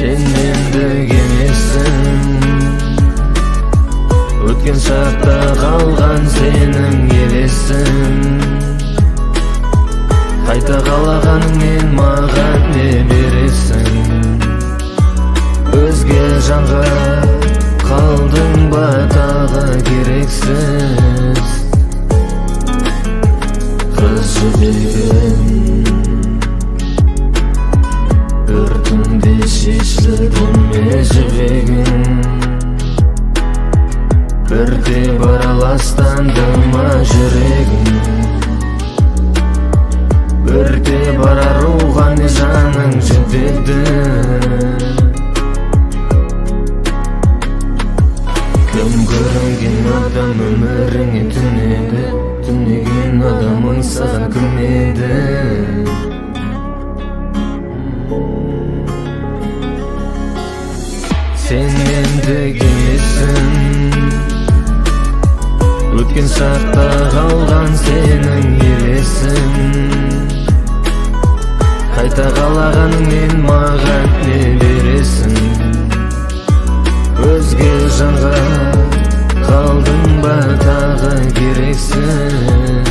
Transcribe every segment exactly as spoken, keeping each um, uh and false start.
Sen mendek emessin. Ötken şartta kalgan senin elesin. Kayta kalagaның maga ne beresin. Özge janга kaldың ба тағы керексіз. Kız jibegim bir tunde şişli tunme jibegim. Birde baralastandыма жүрегім. Бірде бара рухани жаның жетеді. Кім көрінген адам өміріңе түнеді. Түнеген адамың саған кім еді? Sen mendек емессің. Өткен шақта қалған сенің елесің. Қайта қалағаныңмен маған не бересің? Өзге жанға қалдың ба тағы керексіз.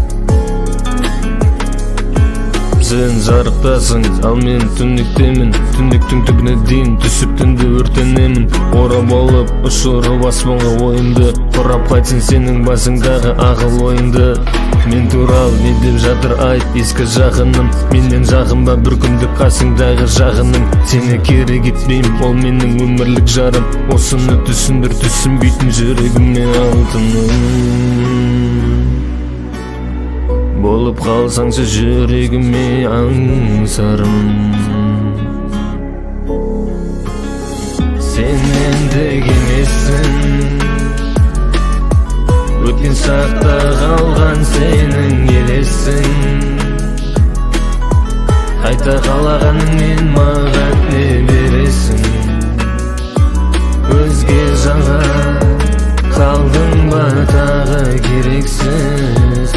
Сен жарықтасың, ал мен түнектемін. Түнектің түбіне дейін түсіп түнде өртенемін. Орап алып, ұшырып аспанға ойымды. Құрап қайтсын сенің басыңдағы ақыл ойынды. Мен туралы не деп жатыр айт ескі жақыным. Менен жақын ба бір күндік қасыңдағы жағыным. Сені кері кетпеймін, ол менің өмірлік жарым. Осыны түсіндір, түсінбейтін жүрегіме алтыным. Болып қалсаңшы жүрегіме аңсарым. Sen mendек емессің. Өткен шақта қалған сенің елесің. Қайта қалағаныңмен маған не бересің? Өзге жанға қалдың ба тағы керексіз.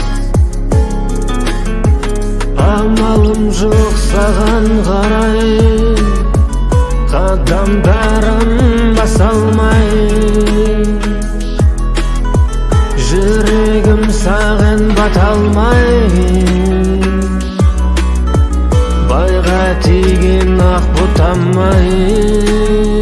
Амалым жоқ саған қарай, қадамдарым баса алмай. Жүрегім саған бата алмай. Байға тиген ақ бұтамай.